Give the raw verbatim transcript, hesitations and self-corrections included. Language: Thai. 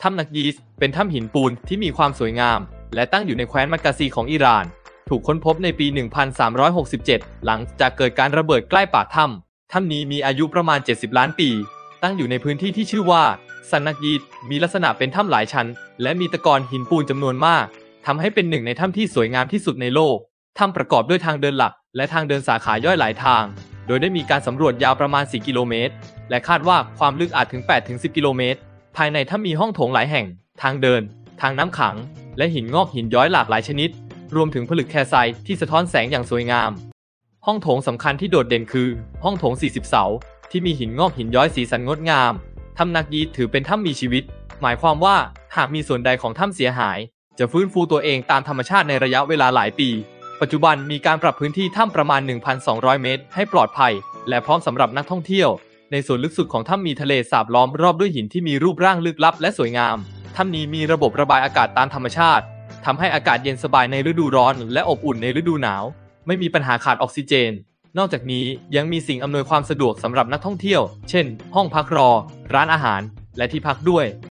ถ้ำนักยีสเป็นถ้ำหินปูนที่มีความสวยงามและตั้งอยู่ในแคว้นมักกาซีของอิหร่านถูกค้นพบในปี หนึ่งพันสามร้อยหกสิบเจ็ด หลังจากเกิดการระเบิดใกล้ปากถ้ำถ้ำนี้มีอายุประมาณเจ็ดสิบล้านปีตั้งอยู่ในพื้นที่ที่ชื่อว่าซันนักยีสมีลักษณะเป็นถ้ำหลายชั้นและมีตะกอนหินปูนจำนวนมากทำให้เป็นหนึ่งในถ้ำที่สวยงามที่สุดในโลกถ้ำประกอบด้วยทางเดินหลักและทางเดินสาขาย่อยหลายทางโดยได้มีการสำรวจยาวประมาณสี่กิโลเมตรและคาดว่าความลึกอาจถึง แปดถึงสิบ กิโลเมตรภายในถ้ำมีห้องโถงหลายแห่งทางเดินทางน้ำขังและหินงอกหินย้อยหลากหลายชนิดรวมถึงผลึกแคลไซต์ที่สะท้อนแสงอย่างสวยงามห้องโถงสำคัญที่โดดเด่นคือห้องโถงสี่สิบเสาที่มีหินงอกหินย้อยสีสันงดงามถ้ำนักยีสถือเป็นถ้ำมีชีวิตหมายความว่าหากมีส่วนใดของถ้ำเสียหายจะฟื้นฟูตัวเองตามธรรมชาติในระยะเวลาหลายปีปัจจุบันมีการปรับพื้นที่ถ้ำประมาณ หนึ่งพันสองร้อย เมตรให้ปลอดภัยและพร้อมสำหรับนักท่องเที่ยวในส่วนลึกสุดของถ้ำมีทะเลสาบล้อมรอบด้วยหินที่มีรูปร่างลึกลับและสวยงามถ้ำนี้มีระบบระบายอากาศตามธรรมชาติทำให้อากาศเย็นสบายในฤดูร้อนและอบอุ่นในฤดูหนาวไม่มีปัญหาขาดออกซิเจนนอกจากนี้ยังมีสิ่งอำนวยความสะดวกสำหรับนักท่องเที่ยวเช่นห้องพักรอร้านอาหารและที่พักด้วย